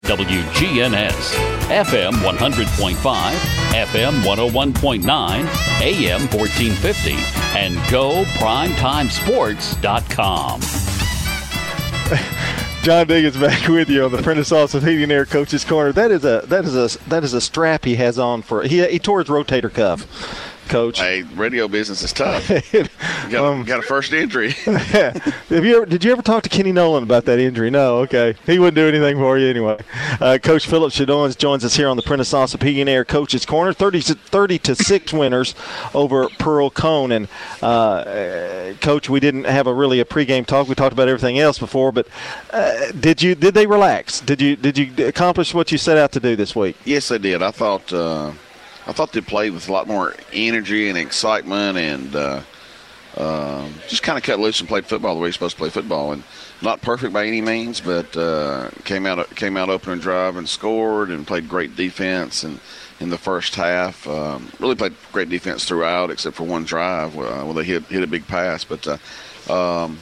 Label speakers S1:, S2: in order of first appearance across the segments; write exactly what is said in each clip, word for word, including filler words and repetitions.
S1: W G N S, F M one hundred point five, F M one oh one point nine, A M fourteen fifty, and go primetime sports dot com.
S2: John Diggins back with you on the Prentice Allsup Heating and Air Coach's Corner. That is a that is a that is a strap he has on for he he tore his rotator cuff, Coach.
S3: Hey, radio business is tough. You got,
S2: um,
S3: got a first injury.
S2: Have you ever, did you ever talk to Kenny Nolan about that injury? No, okay. He wouldn't do anything for you anyway. Uh, Coach Philip Shadowins joins us here on the Prentice Allsup Heating and Air Coach's Corner. thirty, thirty to six winners over Pearl Cone. And uh, Coach, we didn't have a really a pregame talk. We talked about everything else before, but uh, did you did they relax? Did you did you accomplish what you set out to do this week?
S3: Yes, they did. I thought. Uh, I thought they played with a lot more energy and excitement, and uh, uh, just kind of cut loose and played football the way you're supposed to play football. And not perfect by any means, but uh, came out came out opening drive and scored, and played great defense. And in the first half, um, really played great defense throughout, except for one drive uh, where they hit hit a big pass. But uh, um,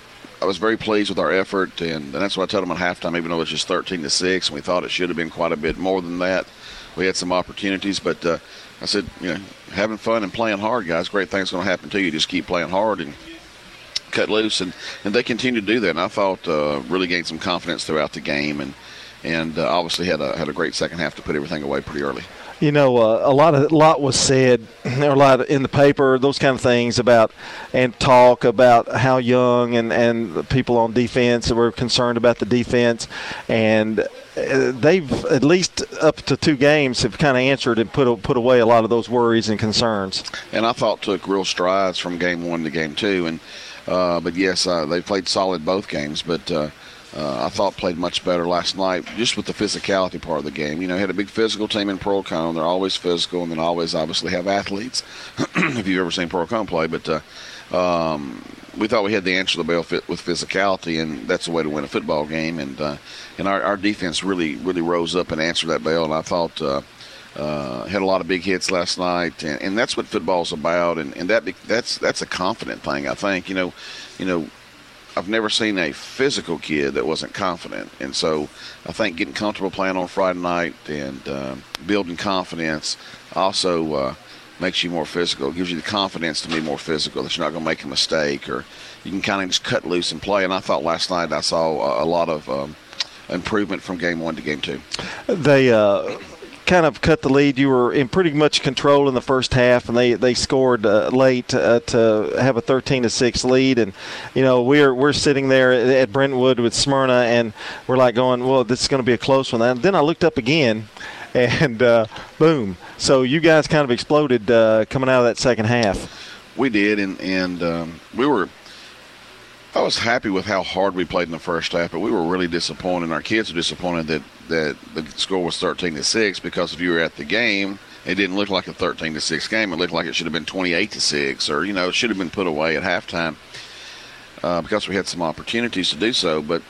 S3: I was very pleased with our effort, and, and that's what I told them at halftime. Even though it was just thirteen to six, and we thought it should have been quite a bit more than that. We had some opportunities, but uh, I said, you know, having fun and playing hard, guys, great things going to happen to you. Just keep playing hard and cut loose, and, and they continued to do that. And I thought uh, really gained some confidence throughout the game, and and uh, obviously had a had a great second half to put everything away pretty early.
S2: You know, uh, a lot of a lot was said, or a lot in the paper, those kind of things about, and talk about how young and, and the people on defense that were concerned about the defense, and they've at least up to two games have kind of answered and put put away a lot of those worries and concerns.
S3: And I thought took real strides from game one to game two, and uh, but yes, uh, they played solid both games, but. Uh, Uh, I thought played much better last night, just with the physicality part of the game. You know, had a big physical team in Pearl Cone. They're always physical, and then always obviously have athletes. If you've ever seen Pearl Cone play, but uh, um, we thought we had the answer to the bell fit with physicality, and that's the way to win a football game. And uh, and our, our defense really really rose up and answered that bell. And I thought uh, uh, had a lot of big hits last night, and, and that's what football's about. And, and that that's that's a confident thing, I think. You know, you know. I've never seen a physical kid that wasn't confident. And so I think getting comfortable playing on Friday night and uh, building confidence also uh, makes you more physical. It gives you the confidence to be more physical, that you're not going to make a mistake, or you can kind of just cut loose and play. And I thought last night I saw a lot of um, improvement from game one to game two.
S2: They uh kind of cut the lead. You were in pretty much control in the first half, and they they scored uh, late uh, to have a thirteen to six lead. And you know, we're we're sitting there at Brentwood with Smyrna, and we're like going, well, this is going to be a close one. And then I looked up again, and uh, boom! So you guys kind of exploded uh, coming out of that second half.
S3: We did, and and um, we were. I was happy with how hard we played in the first half, but we were really disappointed. Our kids were disappointed that, that the score was thirteen to six, because if you were at the game, it didn't look like a thirteen to six game. It looked like it should have been twenty-eight to six, or, you know, it should have been put away at halftime uh, because we had some opportunities to do so. But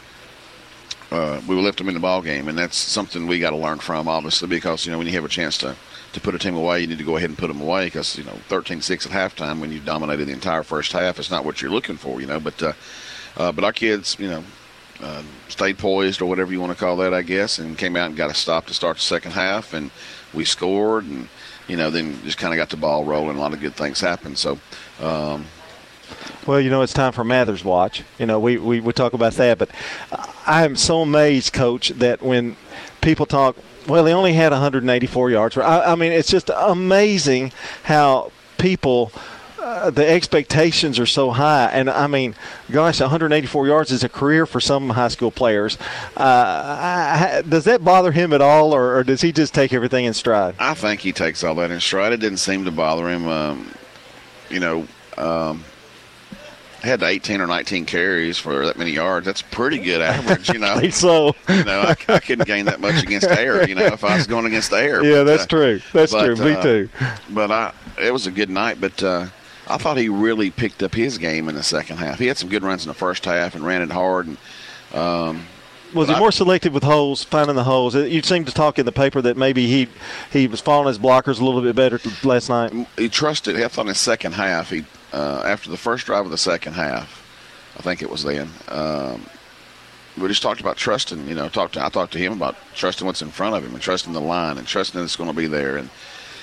S3: uh, we left them in the ball game, and that's something we got to learn from, obviously, because, you know, when you have a chance to, to put a team away, you need to go ahead and put them away, because, you know, thirteen six at halftime when you've dominated the entire first half is not what you're looking for, you know. But uh, uh, but our kids, you know, uh, stayed poised, or whatever you want to call that, I guess, and came out and got a stop to start the second half, and we scored, and, you know, then just kind of got the ball rolling. A lot of good things happened. So, um,
S2: well, you know, it's time for Mathers Watch. You know, we, we, we talk about that, but I am so amazed, Coach, that when people talk, well, they only had one hundred eighty-four yards. I, I mean, it's just amazing how people, uh, the expectations are so high. And, I mean, gosh, one hundred eighty-four yards is a career for some high school players. Uh, I, I, does that bother him at all, or, or does he just take everything in stride?
S3: I think he takes all that in stride. It didn't seem to bother him. Um, you know, um, had eighteen or nineteen carries for that many yards. That's pretty good average, you know.
S2: I think so.
S3: You know, I, I couldn't gain that much against air, you know, if I was going against air.
S2: Yeah,
S3: but,
S2: that's
S3: uh,
S2: true. That's
S3: but,
S2: true. Me
S3: uh,
S2: too.
S3: But I, it was a good night, but uh, I thought he really picked up his game in the second half. He had some good runs in the first half and ran it hard. And um,
S2: Was he
S3: I,
S2: more selective with holes, finding the holes? You seemed to talk in the paper that maybe he he was following his blockers a little bit better last night.
S3: He trusted. I thought in the second half, he uh, after the first drive of the second half, I think it was then, um, we just talked about trusting. You know, talked to, I talked to him about trusting what's in front of him and trusting the line and trusting that it's going to be there. And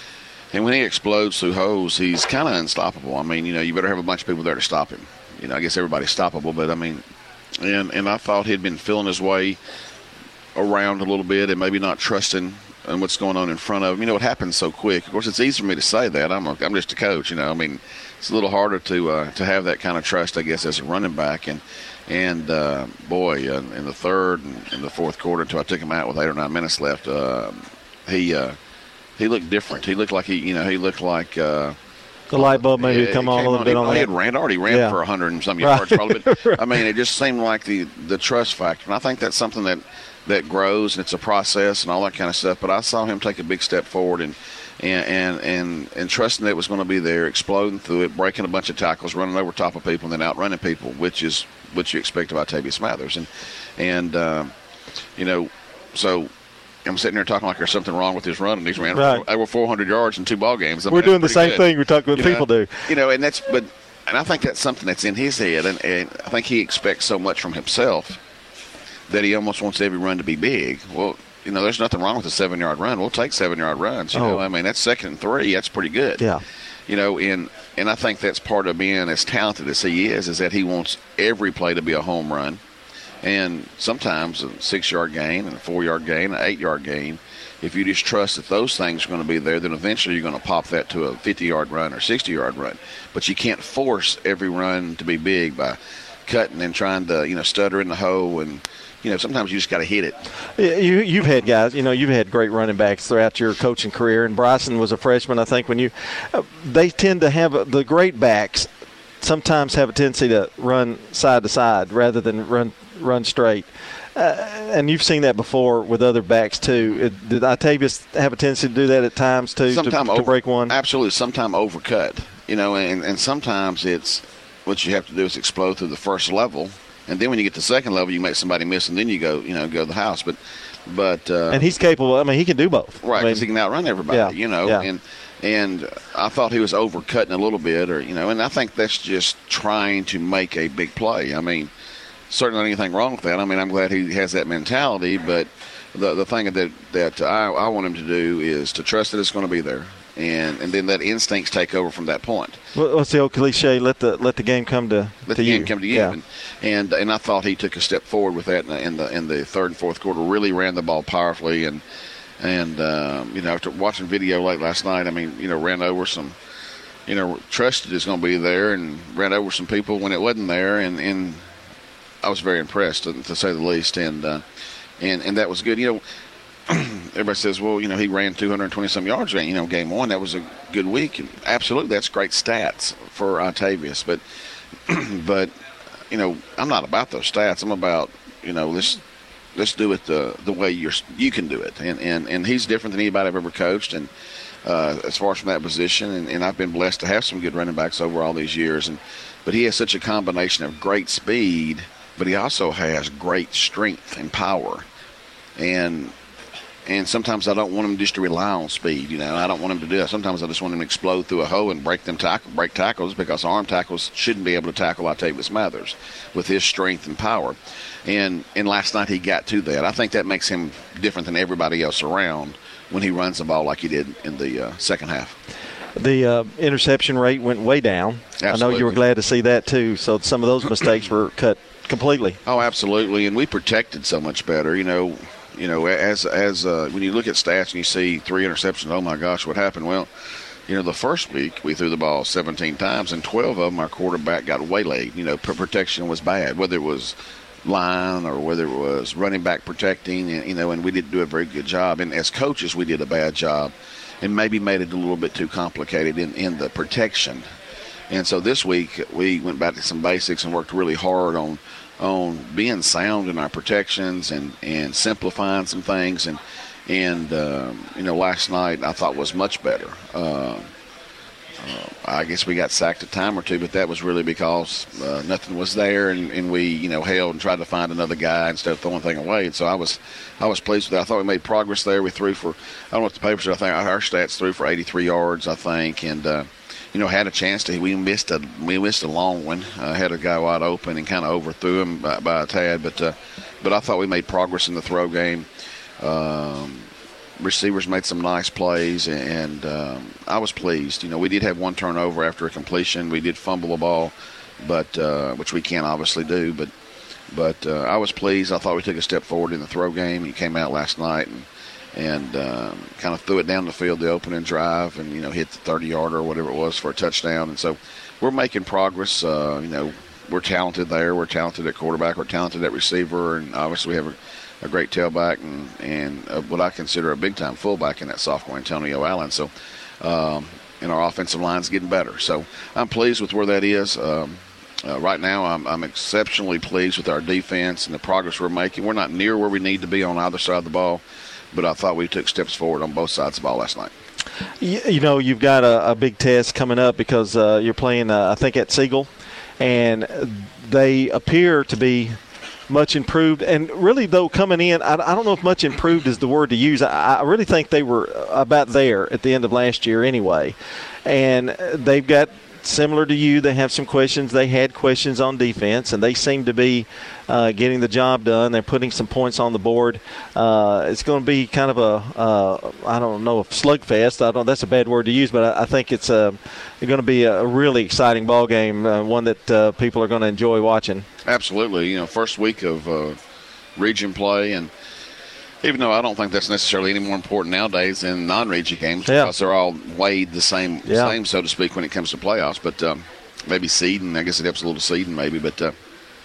S3: and when he explodes through holes, he's kind of unstoppable. I mean, you know, you better have a bunch of people there to stop him. You know, I guess everybody's stoppable, but I mean, and and I thought he'd been feeling his way around a little bit and maybe not trusting in what's going on in front of him. You know, it happens so quick. Of course, it's easy for me to say that. I'm a, I'm just a coach. You know, I mean, it's a little harder to uh, to have that kind of trust, I guess, as a running back. And and uh, boy, uh, in the third and in the fourth quarter, until I took him out with eight or nine minutes left, uh, he uh, he looked different. He looked like he, you know, he looked like. Uh,
S2: The light bulb maybe
S3: it,
S2: come
S3: it
S2: on a little
S3: on,
S2: bit
S3: he,
S2: on
S3: he
S2: that.
S3: had ran already ran
S2: yeah.
S3: for a hundred and some yards,
S2: right.
S3: probably. But I mean, it just seemed like the the trust factor, and I think that's something that that grows, and it's a process and all that kind of stuff. But I saw him take a big step forward and and and and, and trusting that it was going to be there, exploding through it, breaking a bunch of tackles, running over top of people, and then outrunning people, which is what you expect of Octavius Mathers. And and um, you know, so. I'm sitting there talking like there's something wrong with his run, and he's ran
S2: right.
S3: over four hundred yards in two ball games. I mean,
S2: We're doing the same
S3: good.
S2: thing we talk with
S3: you
S2: people
S3: know?
S2: do.
S3: You know, and that's but, and I think that's something that's in his head, and, and I think he expects so much from himself that he almost wants every run to be big. Well, you know, there's nothing wrong with a seven-yard run. We'll take seven-yard runs. You
S2: oh.
S3: know, I mean, that's second and three. That's pretty good.
S2: Yeah.
S3: You know, and and I think that's part of being as talented as he is, is that he wants every play to be a home run, and sometimes a six-yard gain and a four-yard gain, an eight-yard gain. If you just trust that those things are going to be there, then eventually you're going to pop that to a fifty-yard run or sixty-yard run. But you can't force every run to be big by cutting and trying to, you know, stutter in the hole. And, you know, sometimes you just got to hit it.
S2: You, you've had guys, you know, you've had great running backs throughout your coaching career. And Bryson was a freshman, I think, when you uh, – they tend to have a, the great backs sometimes have a tendency to run side to side rather than run run straight. Uh, and you've seen that before with other backs too. It, did Octavius have a tendency to do that at times too, to,
S3: Sometime
S2: to
S3: over,
S2: break one?
S3: Absolutely. Sometimes overcut, you know, and, and sometimes it's what you have to do is explode through the first level, and then when you get to the second level, you make somebody miss, and then you go, you know, go to the house. But, but uh,
S2: and he's capable. I mean, he can do both,
S3: right? Because
S2: I mean,
S3: he can outrun everybody,
S2: yeah,
S3: you know.
S2: Yeah.
S3: And and I thought he was overcutting a little bit, or you know, and I think that's just trying to make a big play. I mean. Certainly not anything wrong with that. I mean, I'm glad he has that mentality, but the the thing that that I, I want him to do is to trust that it's going to be there, and, and then let instincts take over from that point.
S2: What's the old cliche? Let the let the game come to
S3: let
S2: to
S3: the
S2: you.
S3: game come to you.
S2: Yeah.
S3: And, and and I thought he took a step forward with that in the in the, in the third and fourth quarter. Really ran the ball powerfully, and and um, you know, after watching video late last night, I mean, you know, ran over some. You know, trusted it's going to be there, and ran over some people when it wasn't there, and and. I was very impressed, to, to say the least, and uh, and and that was good. You know, everybody says, well, you know, he ran two hundred twenty some yards, you know, game one. That was a good week. And absolutely, that's great stats for Octavius. But but you know, I'm not about those stats. I'm about, you know, let's let's do it the the way you're you can do it. And and and he's different than anybody I've ever coached. And uh, as far as from that position, and, and I've been blessed to have some good running backs over all these years. And but he has such a combination of great speed. But he also has great strength and power, and and sometimes I don't want him just to rely on speed. You know, I don't want him to do that. Sometimes I just want him to explode through a hole and break them tackle, break tackles, because arm tackles shouldn't be able to tackle Octavius Mathers with his strength and power. And and last night he got to that. I think that makes him different than everybody else around when he runs the ball like he did in the uh, second half.
S2: The uh, interception rate went way down.
S3: Absolutely.
S2: I know you were glad to see that too. So some of those mistakes were cut completely.
S3: Oh, absolutely, and we protected so much better. You know, you know, as as uh, when you look at stats and you see three interceptions, oh my gosh, what happened? Well, you know, the first week we threw the ball seventeen times, and twelve of them our quarterback got waylaid. You know, protection was bad, whether it was line or whether it was running back protecting, and you know, and we didn't do a very good job. And as coaches, we did a bad job, and maybe made it a little bit too complicated in in the protection. And so this week we went back to some basics and worked really hard on. on being sound in our protections and, and simplifying some things. And, and um, you know, last night I thought was much better. Uh, uh, I guess we got sacked a time or two, but that was really because uh, nothing was there, and, and we, you know, held and tried to find another guy instead of throwing thing away. And so I was I was pleased with that. I thought we made progress there. We threw for, I don't know what the paper said, I think our stats threw for eighty-three yards, I think, and uh, you know, had a chance to. We missed a we missed a long one. Uh, had a guy wide open and kind of overthrew him by, by a tad. But uh, but I thought we made progress in the throw game. Um, receivers made some nice plays, and um, I was pleased. You know, we did have one turnover after a completion. We did fumble the ball, but uh, which we can't obviously do. But but uh, I was pleased. I thought we took a step forward in the throw game. He came out last night and and um, kind of threw it down the field, the opening drive, and you know hit the thirty-yarder or whatever it was for a touchdown. And so we're making progress. Uh, you know, we're talented there. We're talented at quarterback. We're talented at receiver, and obviously we have a a great tailback and, and uh, what I consider a big-time fullback in that sophomore, Antonio Allen. So, um, and our offensive line's getting better. So I'm pleased with where that is. Um, uh, right now I'm, I'm exceptionally pleased with our defense and the progress we're making. We're not near where we need to be on either side of the ball, but I thought we took steps forward on both sides of the ball last night.
S2: You, you know, you've got a, a big test coming up because uh, you're playing, uh, I think, at Siegel, and they appear to be – much improved. And really, though, coming in, I, I don't know if much improved is the word to use. I, I really think they were about there at the end of last year anyway. And they've got, similar to you, they have some questions. They had questions on defense, and they seem to be uh, getting the job done. They're putting some points on the board. Uh, it's going to be kind of a, uh, I don't know, a slugfest. I don't. That's a bad word to use, but I, I think it's a, going to be a really exciting ball game, uh, one that uh, people are going to enjoy watching.
S3: Absolutely. You know, first week of uh, region play, and even though I don't think that's necessarily any more important nowadays than non-region games
S2: yeah.
S3: because they're all weighed the same,
S2: yeah.
S3: same, so to speak, when it comes to playoffs. But um, maybe seeding, I guess it helps a little seeding maybe. But uh,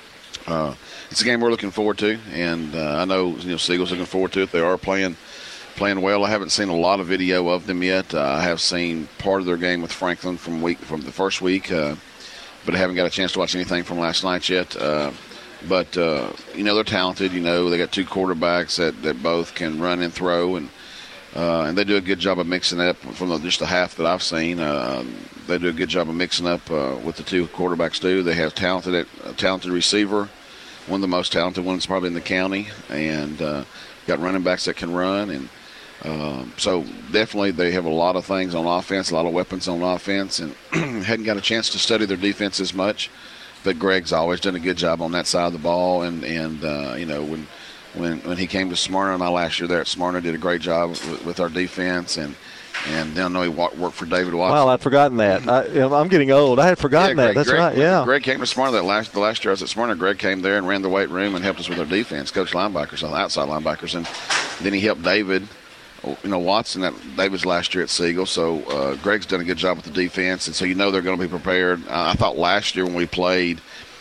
S3: uh, it's a game we're looking forward to, and uh, I know you know Siegel's looking forward to it. They are playing playing well. I haven't seen a lot of video of them yet. Uh, I have seen part of their game with Franklin from week from the first week, uh, but I haven't got a chance to watch anything from last night yet. Uh, But, uh, you know, they're talented. You know, they got two quarterbacks that, that both can run and throw, and uh, and they do a good job of mixing up from the, just the half that I've seen. Uh, they do a good job of mixing up uh, with the two quarterbacks do. They have talented a talented receiver, one of the most talented ones probably in the county, and uh, got running backs that can run. And um, so definitely they have a lot of things on offense, a lot of weapons on offense, and hadn't got a chance to study their defense as much. But Greg's always done a good job on that side of the ball, and and uh, you know when when when he came to Smyrna, my last year there at Smyrna, did a great job with, with our defense, and and then I know he worked for David Watson.
S2: Well, I'd forgotten that. I, you know, I'm getting old. I had forgotten
S3: yeah, Greg,
S2: that. That's
S3: Greg,
S2: right. Yeah.
S3: Greg came to Smyrna that last the last year I was at Smyrna. Greg came there and ran the weight room and helped us with our defense, coached linebackers, outside linebackers, and then he helped David. You know, Watson, that David's last year at Siegel, so uh, Greg's done a good job with the defense, and so you know they're going to be prepared. Uh, I thought last year when we played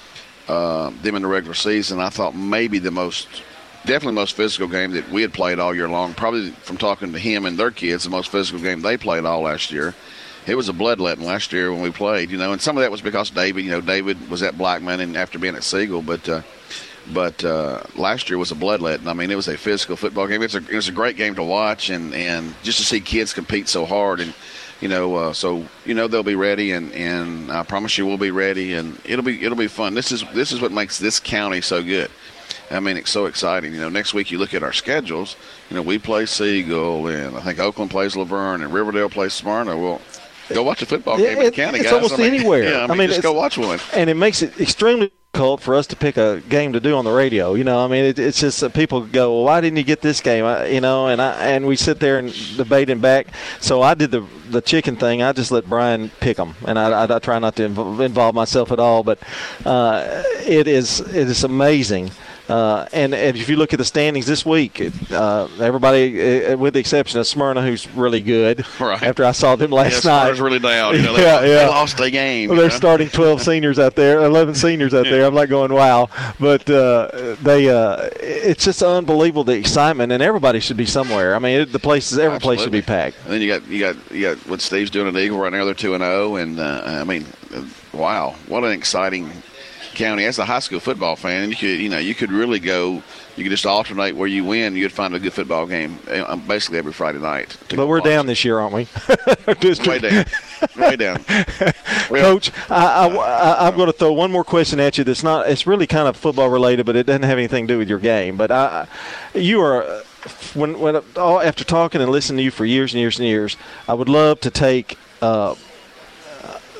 S3: uh, them in the regular season, I thought maybe the most, definitely most physical game that we had played all year long, probably from talking to him and their kids, the most physical game they played all last year. It was a bloodletting last year when we played, you know, and some of that was because David, you know, David was at Blackman and after being at Siegel, but uh, But uh, last year was a bloodletting. I mean, it was a physical football game. It's a, it was a great game to watch, and, and just to see kids compete so hard. And, you know, uh, so, you know, they'll be ready, and, and I promise you we'll be ready, and it'll be it'll be fun. This is this is what makes this county so good. I mean, it's so exciting. You know, next week you look at our schedules. You know, we play Siegel, and I think Oakland plays Laverne, and Riverdale plays Smyrna. Well, go watch a football game
S2: it,
S3: in the county,
S2: it's
S3: guys.
S2: almost
S3: I mean,
S2: anywhere.
S3: Yeah, I mean,
S2: I mean
S3: just go watch one.
S2: And it makes it extremely difficult for us to pick a game to do on the radio. You know, I mean, it, it's just that people go, well, why didn't you get this game? I, you know, and I and we sit there and debate and back. So I did the the chicken thing. I just let Brian pick them, and I, I, I try not to involve myself at all. But uh, it is it is amazing. Uh, and, and if you look at the standings this week, uh, everybody, uh, with the exception of Smyrna, who's really good.
S3: Right.
S2: After I saw them last
S3: yeah,
S2: night,
S3: Smyrna's really down. You know, they,
S2: yeah, yeah.
S3: they lost a game.
S2: Well, they're
S3: know?
S2: starting twelve seniors out there, eleven seniors out there. I'm not going wow, but uh, they. Uh, it's just unbelievable the excitement, and everybody should be somewhere. I mean, it, the places, every
S3: Absolutely.
S2: place should be packed.
S3: And then you got you got you got what Steve's doing at Eagle right now. They're two and zero, and uh, I mean, uh, wow, what an exciting county. As a high school football fan, you could you know you could really go. You could just alternate where you win. You'd find a good football game basically every Friday night.
S2: But we're watch. down this year, aren't we?
S3: Way down. Way down.
S2: Coach, I, I, I, I'm going to throw one more question at you. That's not. It's really kind of football related, but it doesn't have anything to do with your game. But I, you are when when after talking and listening to you for years and years and years, I would love to take. Uh,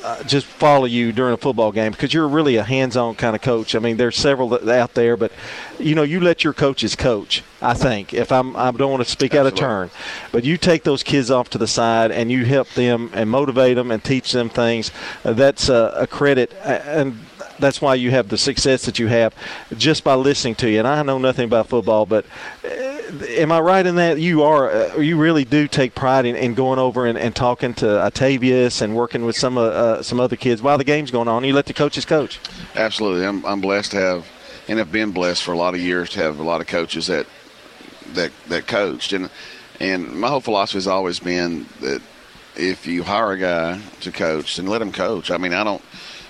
S2: uh, just follow you during a football game because you're really a hands-on kind of coach. I mean, there's several that, out there, but you know, you let your coaches coach. I think if I'm, I don't want to speak Absolutely. out of turn, but you take those kids off to the side and you help them and motivate them and teach them things. Uh, that's a, a credit, and that's why you have the success that you have just by listening to you. And I know nothing about football, but am I right in that you are uh, you really do take pride in, in going over and, and talking to Octavius and working with some uh, uh, some other kids while the game's going on? You let the coaches coach.
S3: Absolutely. I'm I'm blessed to have, and have been blessed for a lot of years to have a lot of coaches that that that coached. And and my whole philosophy has always been that if you hire a guy to coach, then let him coach. I mean, I don't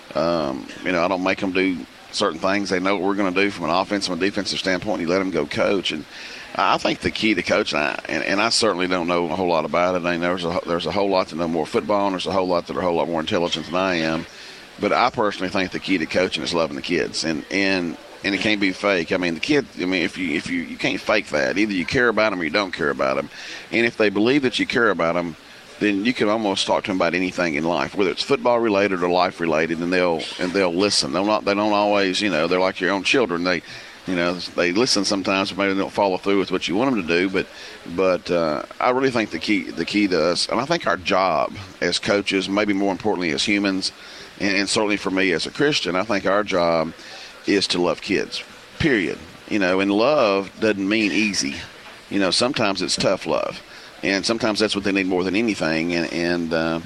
S3: um, you know I don't make them do certain things. They know what we're going to do from an offensive and defensive standpoint. You let them go coach. And I think the key to coaching, and, and I certainly don't know a whole lot about it. I mean, there's a, there's a whole lot that know more football, and there's a whole lot that are a whole lot more intelligent than I am. But I personally think the key to coaching is loving the kids, and and, and it can't be fake. I mean, the kid. I mean, if you if you you can't fake that. Either you care about them or you don't care about them. And if they believe that you care about them, then you can almost talk to them about anything in life, whether it's football related or life related, and they'll and they'll listen. They'll not. They don't always. You know, they're like your own children. They. You know, they listen sometimes, but maybe they don't follow through with what you want them to do. But, but uh, I really think the key, the key to us, and I think our job as coaches, maybe more importantly as humans, and, and certainly for me as a Christian, I think our job is to love kids. Period. You know, and love doesn't mean easy. You know, sometimes it's tough love, and sometimes that's what they need more than anything. And, and uh,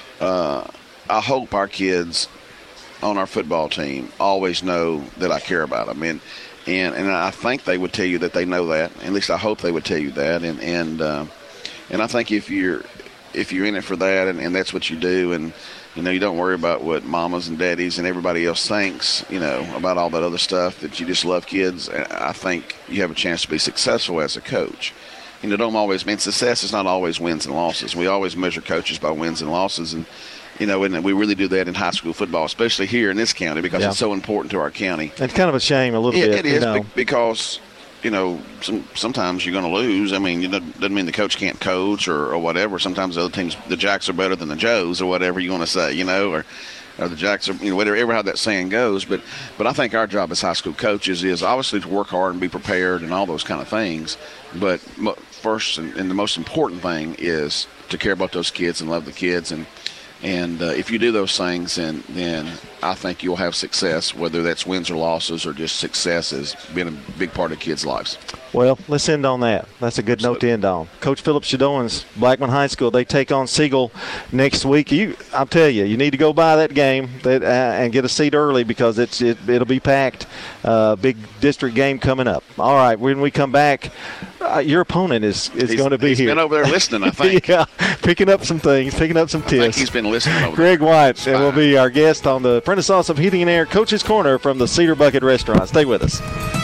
S3: uh, I hope our kids on our football team always know that I care about them. And And and I think they would tell you that they know that. At least I hope they would tell you that. And and uh, and I think if you're if you're in it for that, and, and that's what you do, and you know you don't worry about what mamas and daddies and everybody else thinks, you know, about all that other stuff. That you just love kids. I think you have a chance to be successful as a coach. You know, don't always mean success is not always wins and losses. We always measure coaches by wins and losses, and you know, and we really do that in high school football, especially here in this county, because yeah. it's so important to our county.
S2: It's kind of a shame a little
S3: it,
S2: bit.
S3: It is
S2: you know.
S3: because, you know, some, sometimes you're going to lose. I mean, it doesn't mean the coach can't coach or, or whatever. Sometimes the other teams, the Jacks are better than the Joes or whatever you want to say, you know, or, or the Jacks are, you know, whatever, ever how that saying goes. But, but I think our job as high school coaches is obviously to work hard and be prepared and all those kind of things. But first and, and the most important thing is to care about those kids and love the kids. And, And uh, if you do those things, then, then I think you'll have success, whether that's wins or losses or just success as being a big part of kids' lives.
S2: Well, let's end on that. That's a good note to end on. Coach Philip Shadoans, Blackman High School, they take on Siegel next week. You, I'll tell you, you need to go by that game that, uh, and get a seat early because it's it, it'll be packed. Uh, big district game coming up. All right, when we come back, uh, your opponent is, is going to be
S3: he's
S2: here.
S3: He's been over there listening, I think.
S2: Yeah, picking up some things, picking up some tips.
S3: I think he's been listening over
S2: Greg
S3: there.
S2: White will be our guest on the Prentice Awesome Heating and Air Coach's Corner from the Cedar Bucket Restaurant. Stay with us.